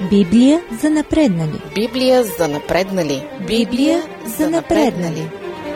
Библия за напреднали. Библия за напреднали. Библия за напреднали.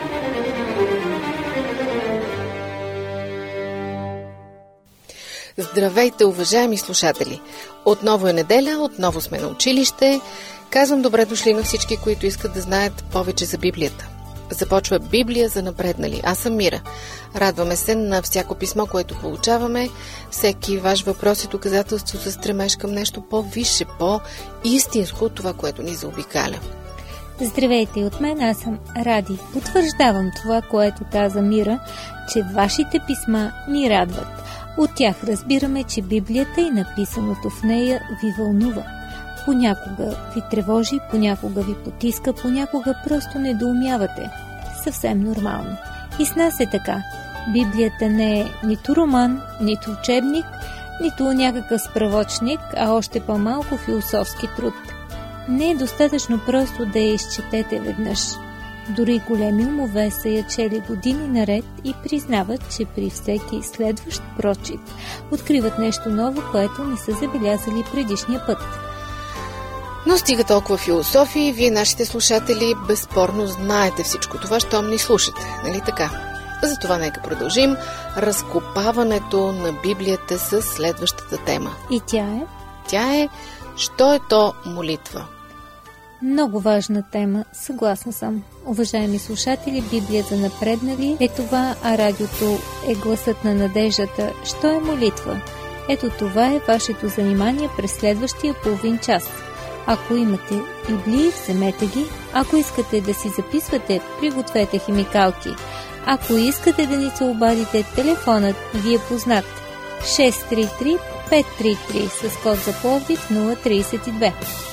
Здравейте, уважаеми слушатели! Отново е неделя, отново сме на училище. Казвам добре дошли на всички, които искат да знаят повече за Библията. Започва Библия за напреднали. Аз съм Мира. Радваме се на всяко писмо, което получаваме. Всеки ваш въпрос е доказателство за стремеж към нещо по-висше, по-истинско от това, което ни заобикаля. Здравейте и от мен, аз съм Ради. Потвърждавам това, което каза Мира, че вашите писма ни радват. От тях разбираме, че Библията и написаното в нея ви вълнува. Понякога ви тревожи, понякога ви потиска, понякога просто недоумявате. Съвсем нормално. И с нас е така. Библията не е нито роман, нито учебник, нито някакъв справочник, а още по-малко философски труд. Не е достатъчно просто да я изчетете веднъж. Дори големи умове са я чели години наред и признават, че при всеки следващ прочит откриват нещо ново, което не са забелязали предишния път. Но стига толкова философии, вие, нашите слушатели, безспорно знаете всичко това, щом ни слушате, нали така? Затова нека продължим разкопаването на Библията с следващата тема. И тя е? Що е то молитва? Много важна тема, съгласна съм. Уважаеми слушатели, Библия за напреднали е това, а радиото е гласът на надеждата. Що е молитва? Ето това е вашето занимание през следващия половин час. Ако имате библии, вземете ги. Ако искате да си записвате, пригответе химикалки. Ако искате да ни се обадите, телефонът ви е познат. 633-533 с код за Пловдив 032.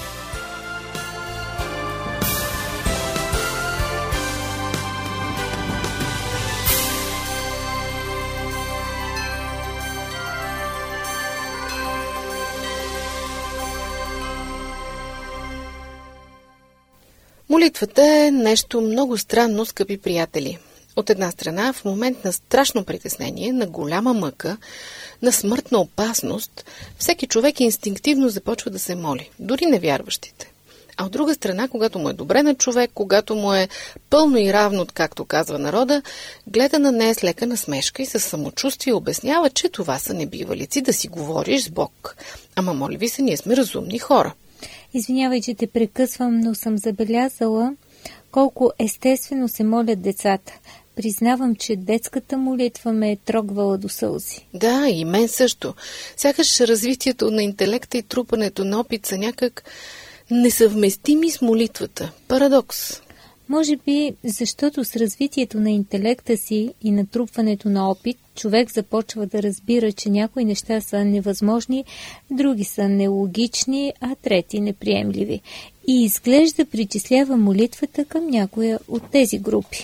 Молитвата е нещо много странно, скъпи приятели. От една страна, в момент на страшно притеснение, на голяма мъка, на смъртна опасност, всеки човек инстинктивно започва да се моли, дори невярващите. А от друга страна, когато му е добре на човек, когато му е пълно и равно, както казва народа, гледа на нея с лека насмешка и със самочувствие обяснява, че това са небивалици да си говориш с Бог. Ама моля ви се, ние сме разумни хора. Извинявай, че те прекъсвам, но съм забелязала колко естествено се молят децата. Признавам, че детската молитва ме е трогвала до сълзи. Да, и мен също. Сякаш развитието на интелекта и трупането на опит са някак несъвместими с молитвата. Парадокс. Може би, защото с развитието на интелекта си и натрупването на опит, човек започва да разбира, че някои неща са невъзможни, други са нелогични, а трети неприемливи. И изглежда причислява молитвата към някоя от тези групи.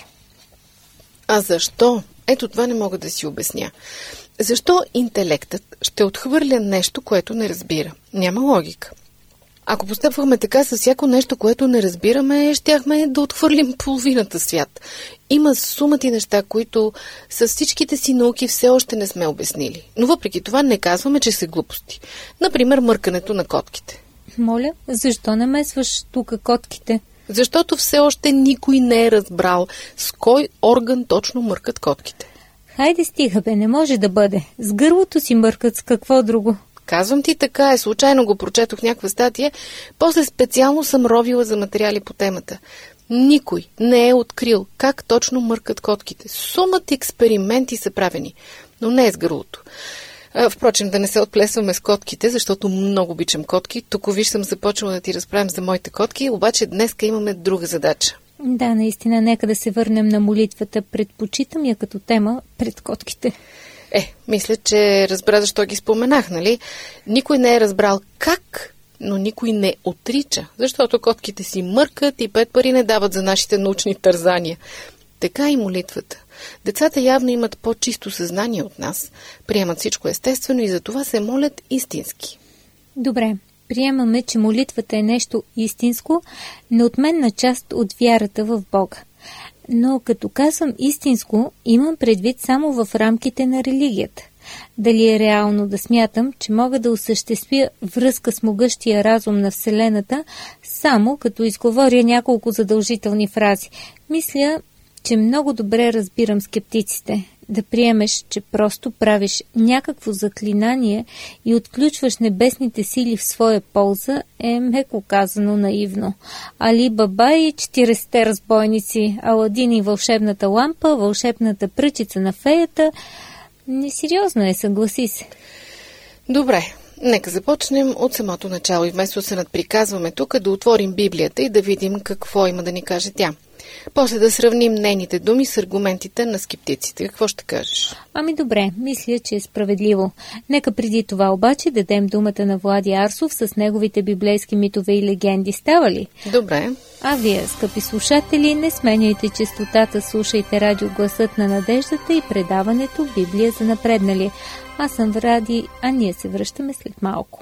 А защо? Ето това не мога да си обясня. Защо интелектът ще отхвърля нещо, което не разбира? Няма логика. Ако постъпвахме така с всяко нещо, което не разбираме, щяхме да отхвърлим половината свят. Има сумати неща, които с всичките си науки все още не сме обяснили. Но въпреки това не казваме, че са глупости. Например, мъркането на котките. Моля, защо намесваш тук котките? Защото все още никой не е разбрал с кой орган точно мъркат котките. Хайде стига бе, не може да бъде. С гърлото си мъркат, с какво друго? Казвам ти така е, случайно го прочетох някаква статия, после специално съм ровила за материали по темата. Никой не е открил как точно мъркат котките. Сумата експерименти са правени, но не е с гърлото. Впрочем, да не се отплесваме с котките, защото много обичам котки. Тук виж съм започвала да ти разправям за моите котки, обаче днеска имаме друга задача. Да, наистина, нека да се върнем на молитвата. Предпочитам я като тема пред котките. Мисля, че разбра защо ги споменах, нали? Никой не е разбрал как, но никой не отрича, защото котките си мъркат и 5 пари не дават за нашите научни тързания. Така и молитвата. Децата явно имат по-чисто съзнание от нас, приемат всичко естествено и затова се молят истински. Добре, приемаме, че молитвата е нещо истинско, неотменна част от вярата в Бога. Но като казвам истинско, имам предвид само в рамките на религията. Дали е реално да смятам, че мога да осъществя връзка с могъщия разум на Вселената, само като изговоря няколко задължителни фрази. Мисля, че много добре разбирам скептиците. Да приемеш, че просто правиш някакво заклинание и отключваш небесните сили в своя полза, е меко казано наивно. Али Баба и 40-те разбойници, Аладин и вълшебната лампа, вълшебната пръчица на феята. Несериозно е, съгласи се. Добре, нека започнем от самото начало и вместо се надприказваме тук, да отворим Библията и да видим какво има да ни каже тя. После да сравним нейните думи с аргументите на скептиците. Какво ще кажеш? Ами добре, мисля, че е справедливо. Нека преди това обаче дадем думата на Влади Арсов с неговите библейски митове и легенди. Става ли? Добре. А вие, скъпи слушатели, не сменяйте честотата, слушайте радио Гласът на надеждата и предаването Библия за напреднали. Аз съм Ради, а ние се връщаме след малко.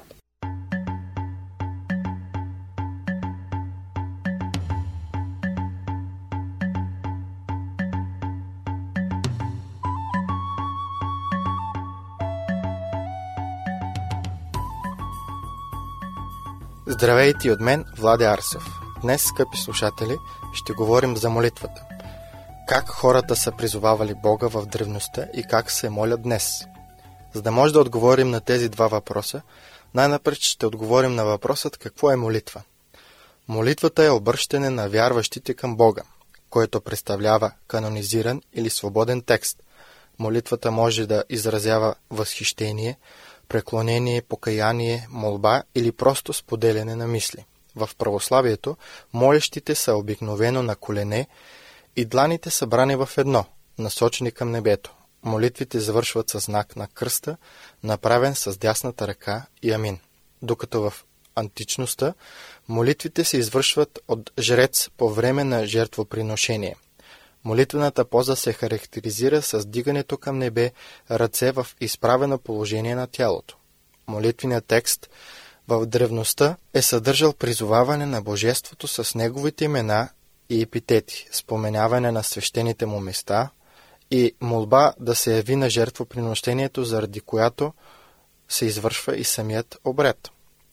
Здравейте от мен, Влади Арсов. Днес, скъпи слушатели, ще говорим за молитвата. Как хората са призовавали Бога в древността и как се молят днес. За да може да отговорим на тези два въпроса, най-напред ще отговорим на въпросът какво е молитва. Молитвата е обръщане на вярващите към Бога, който представлява канонизиран или свободен текст. Молитвата може да изразява възхищение, преклонение, покаяние, молба или просто споделяне на мисли. В православието молещите са обикновено на колене и дланите са брани в едно, насочени към небето. Молитвите завършват със знак на кръста, направен с дясната ръка и амин. Докато в античността молитвите се извършват от жрец по време на жертвоприношение. Молитвената поза се характеризира с дигането към небе, ръце в изправено положение на тялото. Молитвеният текст в древността е съдържал призоваване на Божеството с неговите имена и епитети, споменаване на свещените му места и молба да се яви на жертвоприношението, заради която се извършва и самият обред.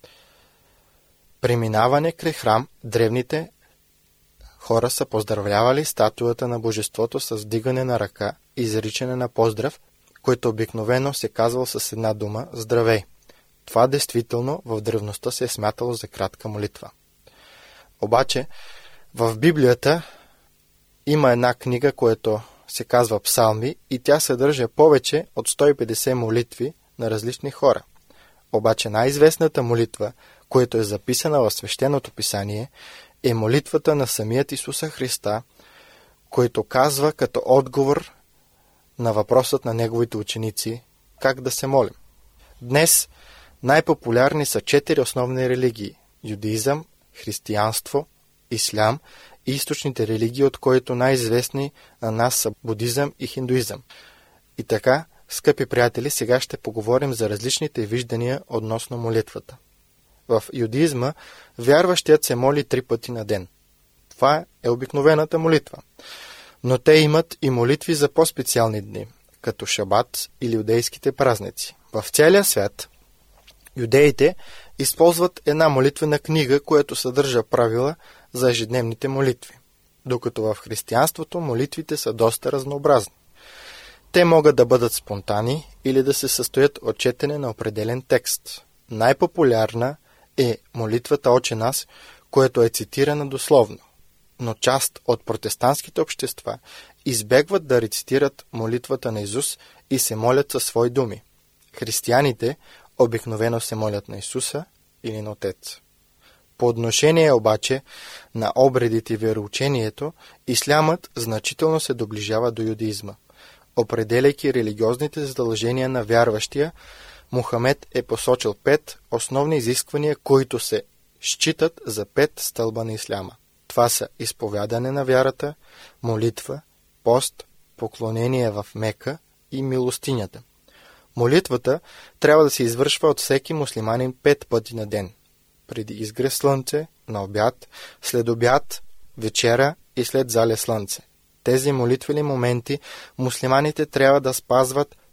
Преминаване край храм, древните хора са поздравлявали статуята на Божеството с дигане на ръка и изричане на поздрав, който обикновено се казвал с една дума «Здравей». Това действително в древността се е смятало за кратка молитва. Обаче в Библията има една книга, която се казва Псалми и тя съдържа повече от 150 молитви на различни хора. Обаче най-известната молитва, която е записана в Свещеното писание, е молитвата на самият Исуса Христа, който казва като отговор на въпросът на неговите ученици как да се молим. Днес най-популярни са 4 основни религии – юдеизъм, християнство, ислям и източните религии, от които най-известни на нас са будизъм и хиндуизъм. И така, скъпи приятели, сега ще поговорим за различните виждания относно молитвата. В юдеизма вярващият се моли 3 пъти на ден. Това е обикновената молитва. Но те имат и молитви за по-специални дни, като Шабат или юдейските празници. В целия свят юдеите използват една молитвена книга, която съдържа правила за ежедневните молитви, докато в християнството молитвите са доста разнообразни. Те могат да бъдат спонтанни или да се състоят от четене на определен текст. Най-популярна е молитвата Отче наш, което е цитирана дословно, но част от протестантските общества избегват да рецитират молитвата на Исус и се молят със свои думи. Християните обикновено се молят на Исуса или на Отец. По отношение обаче на обредите и вероучението, ислямът значително се доближава до юдеизма. Определяйки религиозните задължения на вярващия, Мухамед е посочил 5 основни изисквания, които се считат за 5 стълба на исляма. Това са изповядане на вярата, молитва, пост, поклонение в Мека и милостинята. Молитвата трябва да се извършва от всеки муслиманин 5 пъти на ден. Преди изгрев слънце, на обяд, след обяд, вечера и след зале слънце. Тези молитвени моменти муслиманите трябва да спазват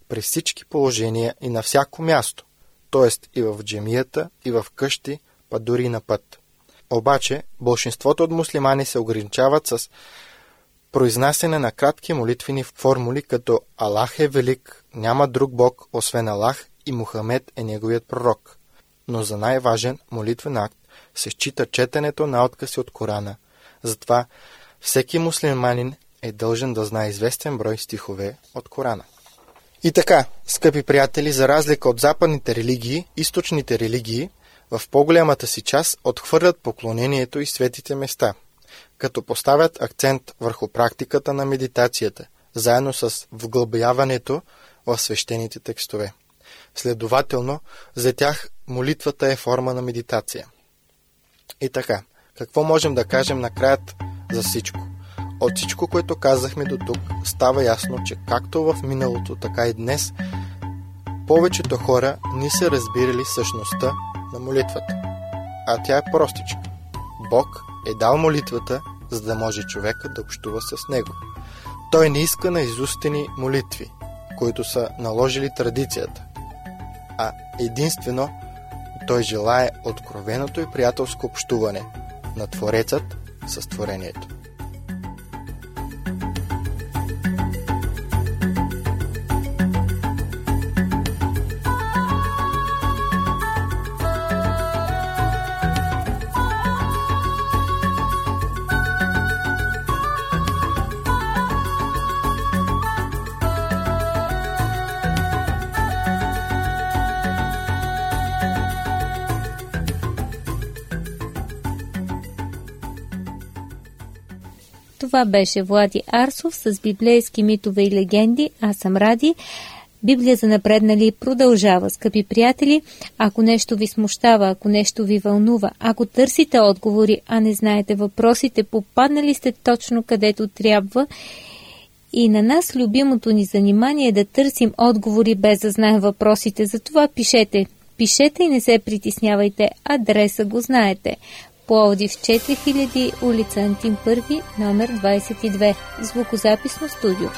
при всички положения и на всяко място, т.е. и в джемията, и в къщи, па дори и на път. Обаче, большинството от муслимани се ограничават с произнасяне на кратки молитвени формули, като Аллах е велик, няма друг Бог, освен Аллах, и Мухамед е неговият пророк. Но за най-важен молитвен акт се счита четенето на откъси от Корана. Затова всеки муслиманин е дължен да знае известен брой стихове от Корана. И така, скъпи приятели, за разлика от западните религии, източните религии в по-голямата си част отхвърлят поклонението и светите места, като поставят акцент върху практиката на медитацията, заедно с вглъбяването в свещените текстове. Следователно, за тях молитвата е форма на медитация. И така, какво можем да кажем накраят за всичко? От всичко, което казахме до тук, става ясно, че както в миналото, така и днес, повечето хора не са разбирали същността на молитвата. А тя е простичка. Бог е дал молитвата, за да може човека да общува с него. Той не иска наизустени молитви, които са наложили традицията, а единствено той желае откровеното и приятелско общуване на Творецът с творението. Това беше Влади Арсов с библейски митове и легенди. Аз съм Ради. Библия за напреднали продължава, скъпи приятели. Ако нещо ви смущава, ако нещо ви вълнува, ако търсите отговори, а не знаете въпросите, попаднали сте точно където трябва. И на нас любимото ни занимание е да търсим отговори без да знаем въпросите. Затова пишете. Пишете и не се притеснявайте. Адреса го знаете. Пловдив 4000, улица Антим 1, номер 22. Звукозаписно студио.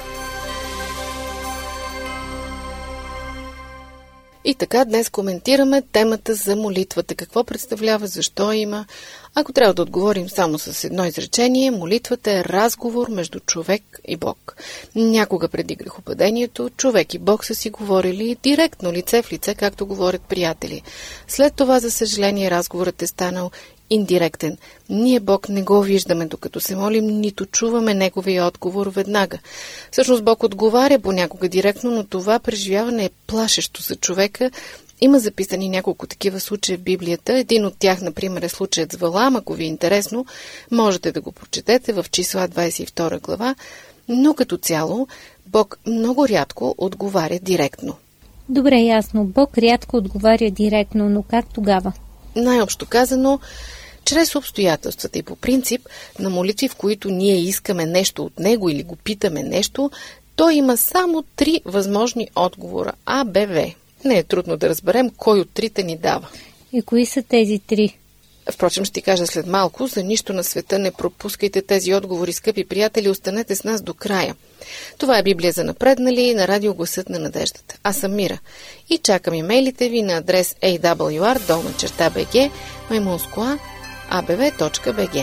И така днес коментираме темата за молитвата. Какво представлява, защо има? Ако трябва да отговорим само с едно изречение, молитвата е разговор между човек и Бог. Някога преди грехопадението, човек и Бог са си говорили директно, лице в лице, както говорят приятели. След това, за съжаление, разговорът е станал индиректен. Ние Бог не го виждаме, докато се молим, нито чуваме неговия отговор веднага. Всъщност Бог отговаря понякога директно, но това преживяване е плашещо за човека. Има записани няколко такива случаи в Библията. Един от тях, например, е случаят с Валаам. Ако ви е интересно, можете да го прочетете в Числа 22 глава, но като цяло Бог много рядко отговаря директно. Добре, ясно. Бог рядко отговаря директно, но как тогава? Най-общо казано, чрез обстоятелствата и по принцип на молитви, в които ние искаме нещо от него или го питаме нещо, той има само 3 възможни отговора А, Б, В. Не е трудно да разберем кой от трите ни дава. И кои са тези 3? Впрочем, ще ти кажа след малко. За нищо на света не пропускайте тези отговори, скъпи приятели. Останете с нас до края. Това е Библия за напреднали на радио Гласът на надеждата. Аз съм Мира. И чакам имейлите ви на адрес awr@bg, maimunskoa@abv.bg.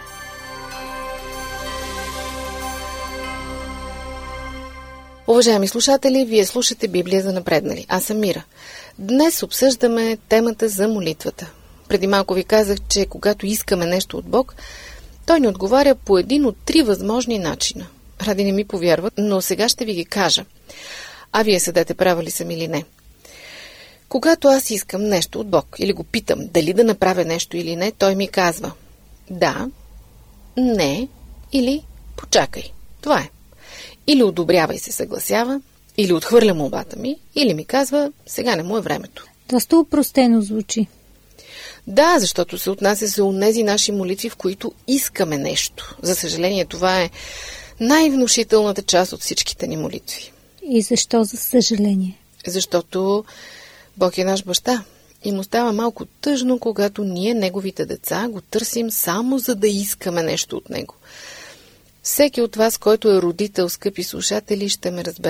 Уважаеми слушатели, вие слушате Библия за напреднали. Аз съм Мира. Днес обсъждаме темата за молитвата. Преди малко ви казах, че когато искаме нещо от Бог, той ни отговаря по един от 3 възможни начина. Ради не ми повярват, но сега ще ви ги кажа. А вие съдете права ли съм или не. Когато аз искам нещо от Бог или го питам дали да направя нещо или не, той ми казва да, не или почакай. Това е. Или одобрява и се съгласява, или отхвърля молбата ми, или ми казва сега не му е времето. Доста упростено звучи. Да, защото се отнася за онези наши молитви, в които искаме нещо. За съжаление, това е най-внушителната част от всичките ни молитви. И защо за съжаление? Защото Бог е наш баща и му става малко тъжно, когато ние, неговите деца, го търсим само за да искаме нещо от него. Всеки от вас, който е родител, скъпи слушатели, ще ме разбере.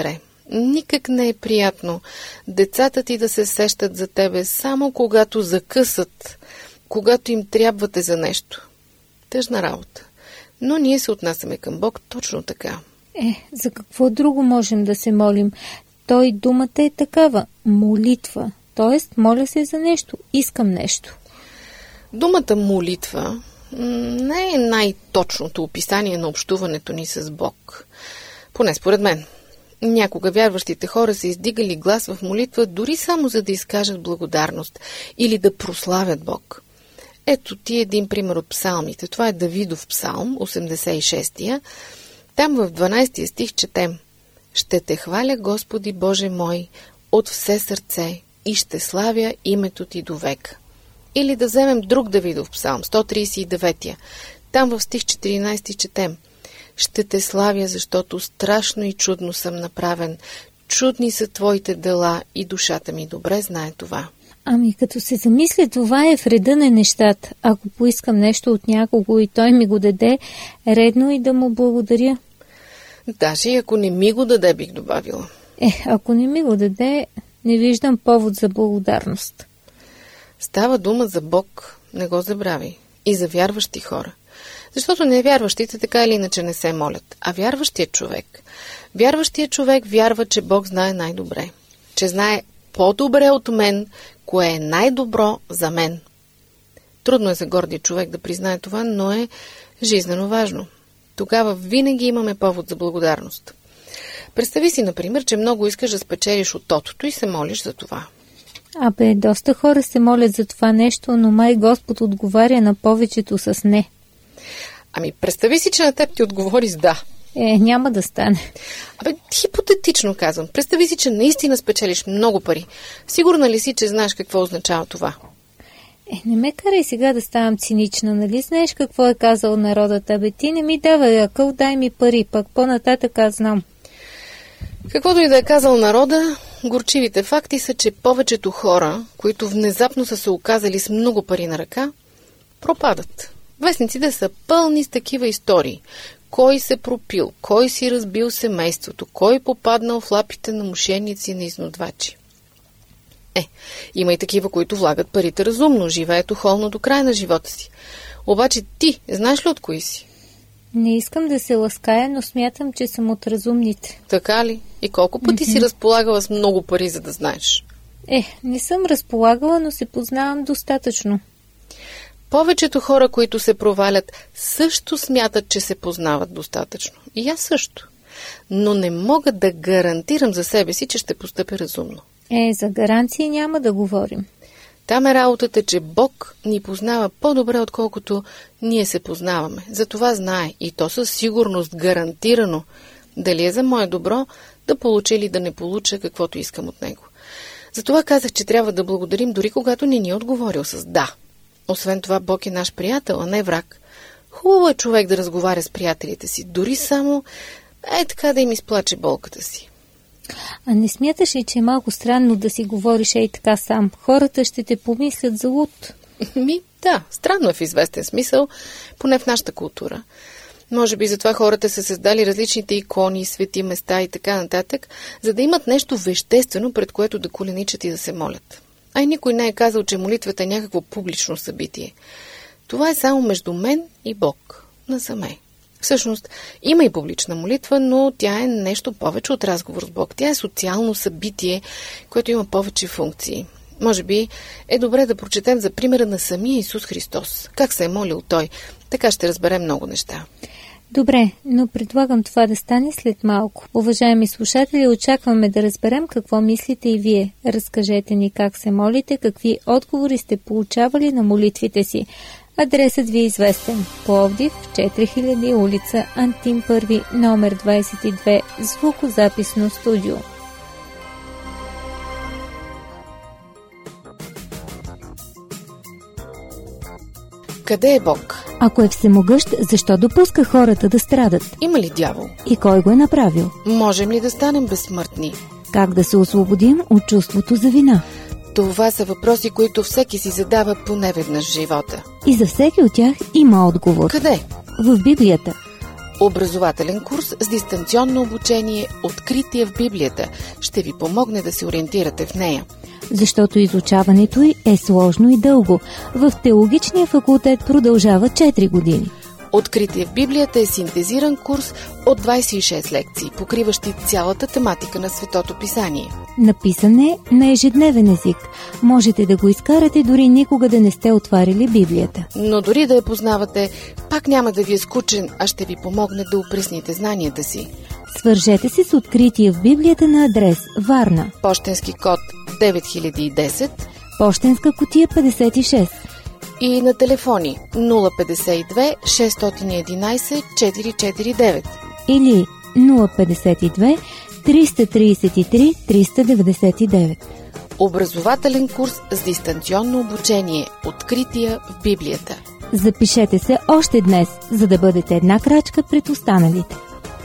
Никак не е приятно децата ти да се сещат за тебе само когато закъсат, когато им трябвате за нещо. Тъжна работа. Но ние се отнасяме към Бог точно така. За какво друго можем да се молим? Той думата е такава – молитва. Тоест, моля се за нещо, искам нещо. Думата молитва не е най-точното описание на общуването ни с Бог. Поне според мен. Някога вярващите хора са издигали глас в молитва дори само за да изкажат благодарност или да прославят Бог. Ето ти един пример от псалмите. Това е Давидов псалм, 86-тия. Там в 12 стих четем: «Ще те хваля, Господи Боже мой, от все сърце и ще славя името ти до века». Или да вземем друг Давидов псалм, 139-тия. Там в стих 14 четем: «Ще те славя, защото страшно и чудно съм направен. Чудни са твоите дела и душата ми добре знае това». Ами като се замисля, това е в реда на нещата. Ако поискам нещо от някого и той ми го даде, редно и да му благодаря. Даже и ако не ми го даде, бих добавила. Ако не ми го даде, не виждам повод за благодарност. Става дума за Бог, не го забрави. И за вярващи хора. Защото невярващите така или иначе не се молят. А вярващият човек вярва, че Бог знае най-добре. Че знае по-добре от мен, кое е най-добро за мен. Трудно е за гордия човек да признае това, но е жизнено важно. Тогава винаги имаме повод за благодарност. Представи си, например, че много искаш да спечелиш от тотото и се молиш за това. Доста хора се молят за това нещо, но май Господ отговаря на повечето с не. Представи си, че на теб ти отговори с да. Няма да стане. Хипотетично казвам. Представи си, че наистина спечелиш много пари. Сигурна ли си, че знаеш какво означава това? Не ме карай сега да ставам цинична, нали? Знаеш какво е казал народът? Ти не ми давай акъл, дай ми пари, пък по-нататък аз знам. Каквото и да е казал народа, горчивите факти са, че повечето хора, които внезапно са се оказали с много пари на ръка, пропадат. Вестниците са пълни с такива истории. Кой се пропил, кой си разбил семейството, кой попаднал в лапите на мошеници и на изнудвачи. Има и такива, които влагат парите разумно, живеят охолно до края на живота си. Обаче ти, знаеш ли от кои си? Не искам да се лаская, но смятам, че съм от разумните. Така ли? И колко пъти си разполагала с много пари, за да знаеш? Не съм разполагала, но се познавам достатъчно. Повечето хора, които се провалят, също смятат, че се познават достатъчно. И аз също. Но не мога да гарантирам за себе си, че ще постъпя разумно. За гаранции няма да говорим. Там е работата, че Бог ни познава по-добре, отколкото ние се познаваме. Затова знае, и то със сигурност, гарантирано, дали е за мое добро, да получа или да не получа каквото искам от него. Затова казах, че трябва да благодарим, дори когато не ни е отговорил с да. Освен това, Бог е наш приятел, а не враг. Хубаво е човек да разговаря с приятелите си, дори само така да им изплаче болката си. А не смяташ ли, че е малко странно да си говориш така сам? Хората ще те помислят за луд. Да, странно е в известен смисъл, поне в нашата култура. Може би затова хората са създали различните икони, свети места и така нататък, за да имат нещо веществено, пред което да коленичат и да се молят. Никой не е казал, че молитвата е някакво публично събитие. Това е само между мен и Бог, насаме. Всъщност, има и публична молитва, но тя е нещо повече от разговор с Бог. Тя е социално събитие, което има повече функции. Може би е добре да прочетем за примера на самия Исус Христос. Как се е молил Той? Така ще разберем много неща. Добре, но предлагам това да стане след малко. Уважаеми слушатели, очакваме да разберем какво мислите и вие. Разкажете ни как се молите, какви отговори сте получавали на молитвите си. Адресът ви е известен. Пловдив, 4000 улица, Антим 1, номер 22, звукозаписно студио. Къде е Бог? Ако е всемогъщ, защо допуска хората да страдат? Има ли дявол? И кой го е направил? Можем ли да станем безсмъртни? Как да се освободим от чувството за вина? Това са въпроси, които всеки си задава поне веднъж в живота. И за всеки от тях има отговор. Къде? В Библията. Образователен курс с дистанционно обучение "Откритие в Библията" ще ви помогне да се ориентирате в нея. Защото изучаването й е сложно и дълго. В теологичния факултет продължава 4 години. "Откритие в Библията" е синтезиран курс от 26 лекции, покриващи цялата тематика на Светото Писание. Написан е на ежедневен език. Можете да го изкарате дори никога да не сте отварили Библията. Но дори да я познавате, пак няма да ви е скучен, а ще ви помогне да упресните знанията си. Свържете се с Откритие в Библията на адрес Варна. Пощенски код 9010, пощенска кутия 56 и на телефони 052 611 449 или 052 333 399. Образователен курс с дистанционно обучение "Открития в Библията". Запишете се още днес, за да бъдете една крачка пред останалите.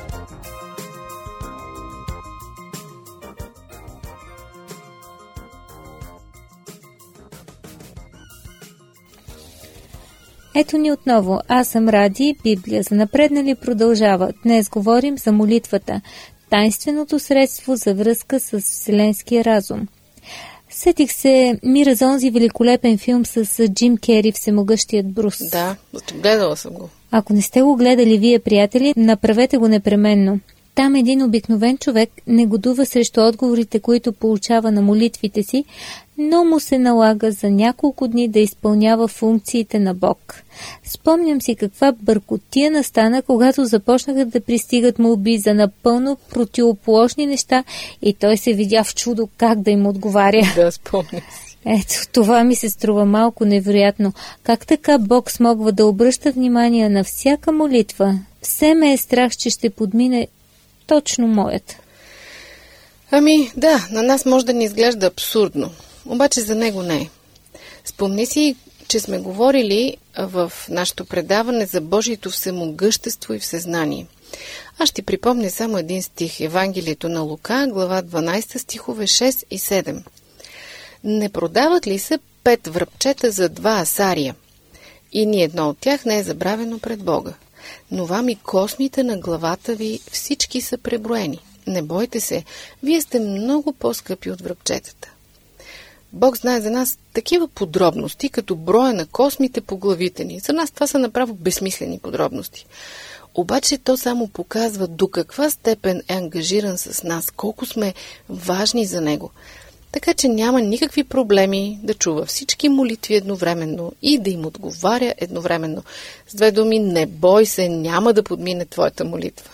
Ето ни отново. Аз съм Ради, Библия за напреднали продължава. Днес говорим за молитвата, тайнственото средство за връзка с вселенския разум. Сетих се мира за онзи великолепен филм с Джим Кери, "Всемогъщият Брус". Да, гледала съм го. Ако не сте го гледали вие, приятели, направете го непременно. Там един обикновен човек негодува срещу отговорите, които получава на молитвите си, но му се налага за няколко дни да изпълнява функциите на Бог. Спомням си каква бъркотия настана, когато започнаха да пристигат молби за напълно противоположни неща и той се видя в чудо как да им отговаря. Да, спомням си. Ето, това ми се струва малко невероятно. Как така Бог смогва да обръща внимание на всяка молитва? Все ме е страх, че ще подмине точно моята. Ами, да, на нас може да ни изглежда абсурдно, обаче за него не е. Спомни си, че сме говорили в нашето предаване за Божието всемогъщество и всезнание. Аз ще припомня само един стих, Евангелието на Лука, глава 12, стихове 6 и 7. "Не продават ли се 5 връбчета за 2 асария? И ни едно от тях не е забравено пред Бога. Но вам и космите на главата ви всички са преброени. Не бойте се, вие сте много по-скъпи от връбчетата." Бог знае за нас такива подробности, като броя на космите по главите ни. За нас това са направо безсмислени подробности. Обаче то само показва до каква степен е ангажиран с нас, колко сме важни за него. Така че няма никакви проблеми да чува всички молитви едновременно и да им отговаря едновременно. С две думи, не бой се, няма да подмине твоята молитва.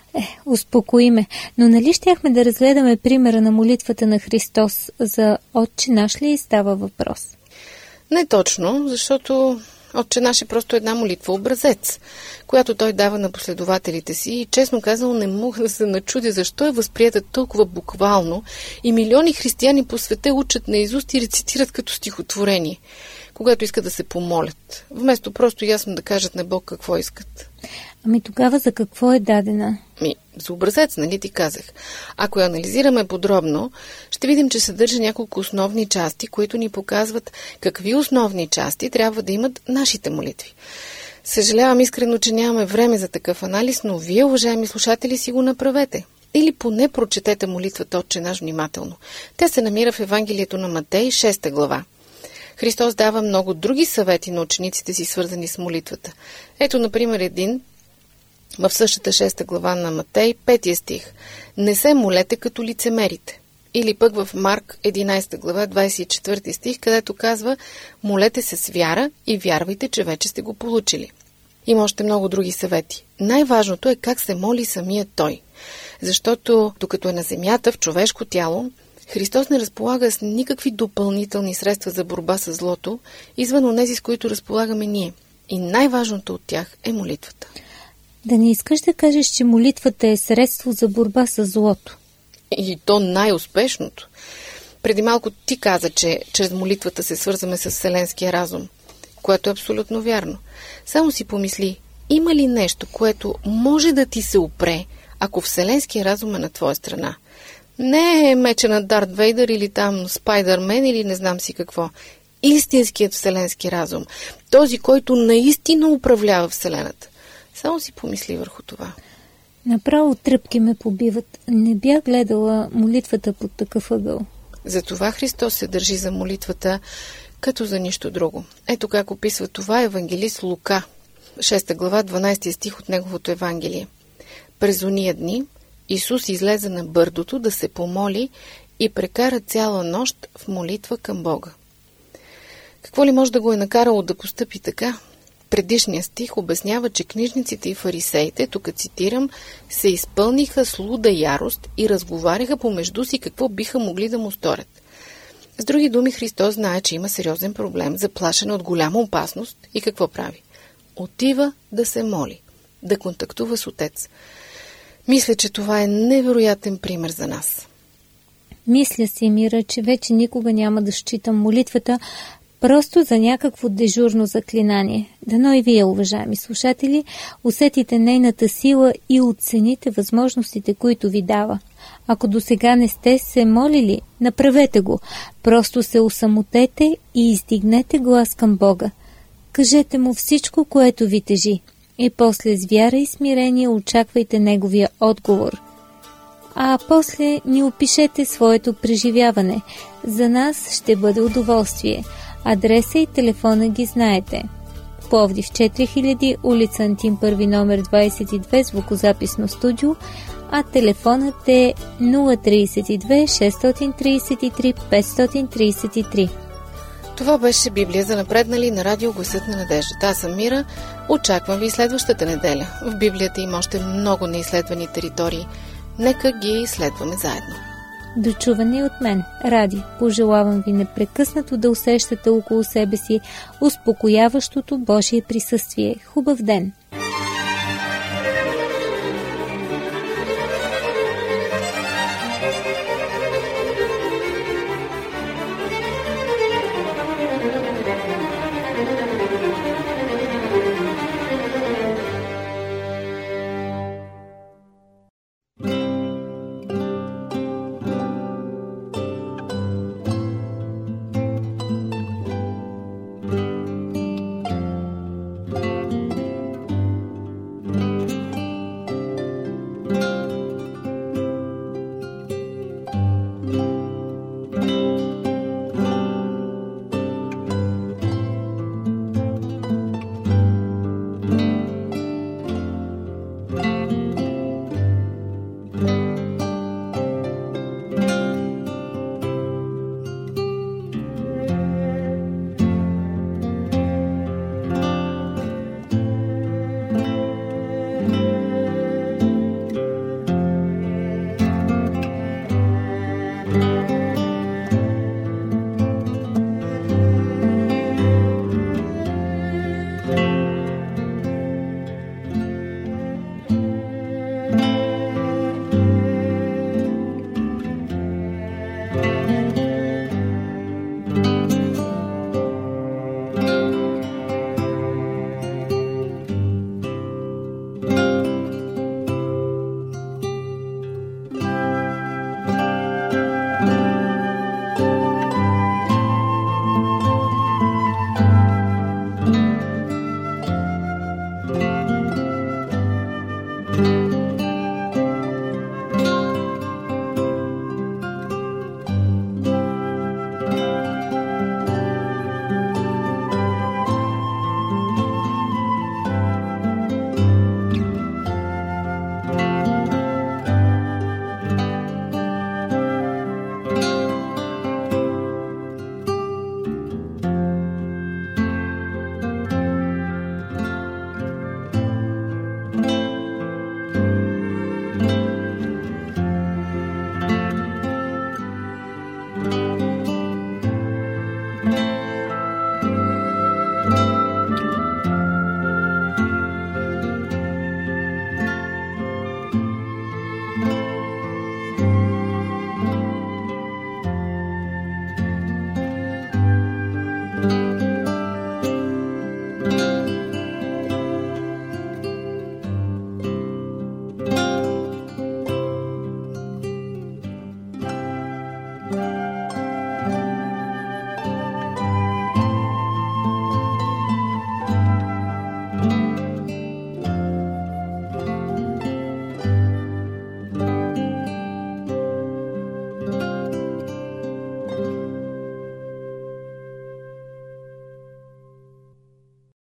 Успокои ме. Но нали щяхме да разгледаме примера на молитвата на Христос? За Отче наш ли става въпрос? Не точно, защото Отче наш е просто една молитва образец, която той дава на последователите си и честно казано не мога да се начудя защо е възприета толкова буквално и милиони християни по света учат наизуст и рецитират като стихотворение, когато искат да се помолят, вместо просто ясно да кажат на Бог какво искат. Ами тогава за какво е дадена? За образец, нали ти казах. Ако я анализираме подробно, ще видим, че съдържа няколко основни части, които ни показват какви основни части трябва да имат нашите молитви. Съжалявам искрено, че нямаме време за такъв анализ, но вие, уважаеми слушатели, си го направете. Или поне прочетете молитвата Отче наш внимателно. Тя се намира в Евангелието на Матей, 6 глава. Христос дава много други съвети на учениците си, свързани с молитвата. Ето, например, един в същата 6 глава на Матей, 5 стих. "Не се молете като лицемерите." Или пък в Марк, 11 глава, 24 стих, където казва: "Молете се с вяра и вярвайте, че вече сте го получили." Има още много други съвети. Най-важното е как се моли самият Той. Защото, докато е на земята, в човешко тяло, Христос не разполага с никакви допълнителни средства за борба с злото, извън онези, с които разполагаме ние. И най-важното от тях е молитвата. Да не искаш да кажеш, че молитвата е средство за борба с злото? И то най-успешното. Преди малко ти каза, че чрез молитвата се свързваме с вселенския разум, което е абсолютно вярно. Само си помисли, има ли нещо, което може да ти се опре, ако вселенския разум е на твоя страна? Не е меча на Дарт Вейдър или там Спайдърмен или не знам си какво. Истинският вселенски разум. Този, който наистина управлява вселената. Само си помисли върху това. Направо тръпки ме побиват. Не бях гледала молитвата под такъв ъгъл. Затова Христос се държи за молитвата като за нищо друго. Ето как описва това евангелист Лука, 6 глава, 12 стих от неговото Евангелие. През ония дни Исус излезе на бърдото да се помоли и прекара цяла нощ в молитва към Бога. Какво ли може да го е накарало да постъпи така? Предишният стих обяснява, че книжниците и фарисеите, тук цитирам, се изпълниха с луда ярост и разговаряха помежду си какво биха могли да му сторят. С други думи, Христос знае, че има сериозен проблем, заплашен от голяма опасност и какво прави? Отива да се моли, да контактува с Отец. Мисля, че това е невероятен пример за нас. Мисля си, Мира, че вече никога няма да считам молитвата просто за някакво дежурно заклинание. Дано и вие, уважаеми слушатели, усетите нейната сила и оцените възможностите, които ви дава. Ако досега не сте се молили, направете го. Просто се усамотете и издигнете глас към Бога. Кажете му всичко, което ви тежи. И после с вяра и смирение очаквайте неговия отговор. А после ни опишете своето преживяване. За нас ще бъде удоволствие. Адреса и телефона ги знаете. Пловдив 4000, улица Антим 1, номер 22, звукозаписно студио, а телефонът е 032 633 533. Това беше Библия за напреднали на радио Гласът на надеждата. Аз съм Мира. Очаквам ви следващата неделя. В Библията има още много неизследвани територии. Нека ги изследваме заедно. До чуване от мен, Ради. Пожелавам ви непрекъснато да усещате около себе си успокояващото Божие присъствие. Хубав ден!